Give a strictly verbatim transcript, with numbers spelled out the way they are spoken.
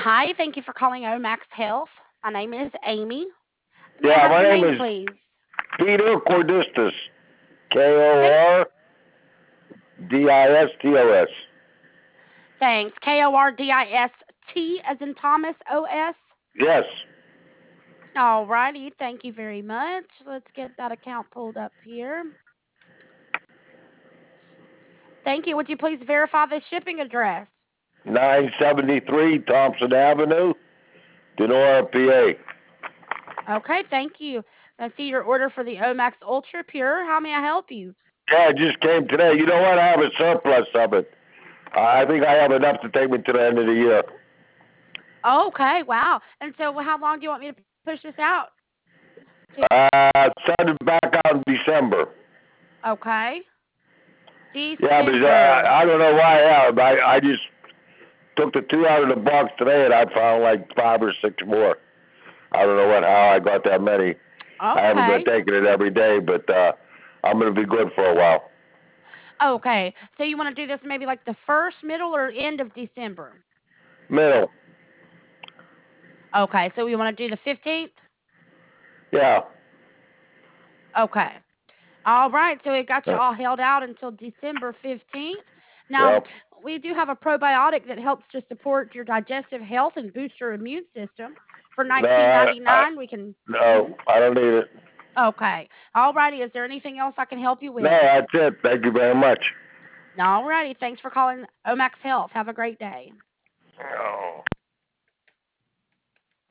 Hi, thank you for calling Omax Health. My name is Amy. May I Yeah, have my your name name, is please? Peter Cordistus. K Thank, O R D I S T O S. thanks. K O R D I S T as in Thomas O S. Yes. Alrighty, thank you very much. Let's get that account pulled up here. Thank you. Would you please verify the shipping address? nine seventy-three Thompson Avenue, Denora, P A. Okay, thank you. I see your order for the Omax Ultra Pure. How may I help you? Yeah, it just came today. You know what? I have a surplus of it. I think I have enough to take me to the end of the year. Okay, wow. And so, how long do you want me to push this out to? Uh, started back out in December. Okay, Yeah, but I, December. I don't know why. Yeah, I, I just took the two out of the box today, and I found like five or six more. I don't know what how I got that many. I haven't been Okay. taking it every day, but uh, I'm gonna be good for a while. Okay. So you want to do this maybe like the first, middle, or end of December? Middle. Okay. So we want to do the fifteenth? Yeah. Okay. All right. So it got you Yeah. all held out until December fifteenth. Now, Yep. we do have a probiotic that helps to support your digestive health and boost your immune system. For No, I, I, nineteen ninety-nine, we can. Mhm. no, I don't need it. Okay. All righty. Is there anything else I can help you No, with? that's it. Thank you very much. All righty. Thanks for calling Omax Health. Have a great day. Oh.